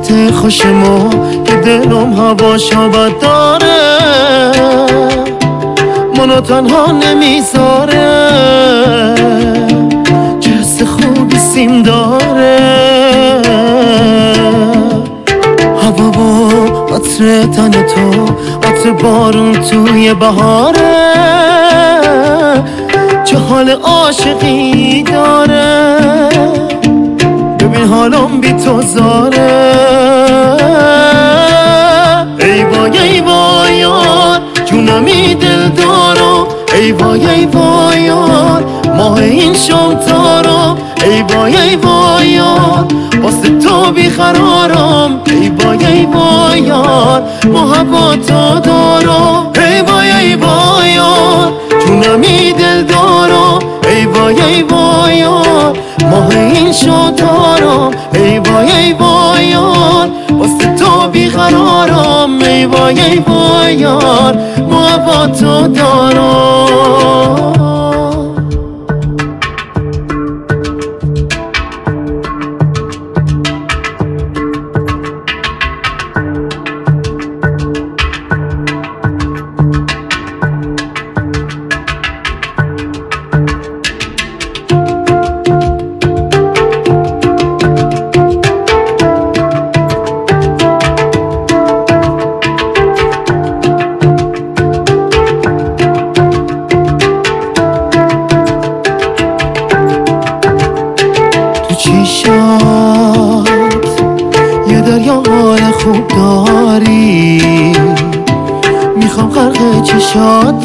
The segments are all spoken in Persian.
وقت خوش ما که دلم هواشو بد داره، منو تنها نمیذاره، چه حس خوبی سیم داره، هوا و عطر تن تو، عطر بارون توی بهاره، چه حال عاشقی داره، ببین حالم بی تو زاره. ای وای یار جونمی دل دارم، ای وای یار ماه این شام تارم، ای وای یار واسه تو بیقرارم، ای وای یار محبتو دارم، ای وای یار جونمی دل دارم، ای وای یار ماه این شام تارم، ای وای یار واسه تو بیقرارم، ای وای یار محبتو دارم. چیشات یه دریا حال خوب داری، میخوام غرق چشات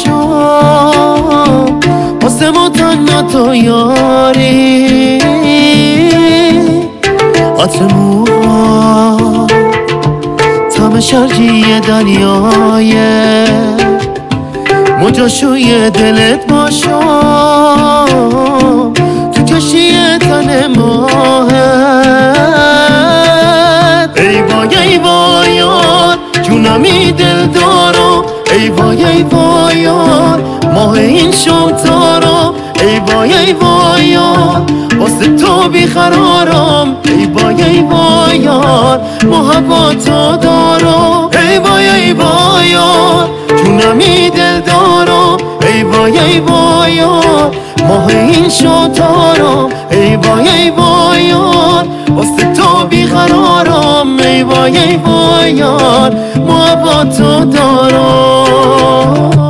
باشم، واسه ما تنها تو یاری، عطر موها طعم شرجی دریایه، مجاشوی دلت باشم، تو کشی تن ماهت، ای وای یار جونمی دل دارم، ای وای یار ماه این شام تارم، ای وای یار واسه تو بیقرارم، ای وای یار محبتو دارم، ای وای یار جونمی دل دارم، ای وای یار ماه این شام تارم، ای وای یار واسه تو بیقرارم، ای وای یار محبتو دارم.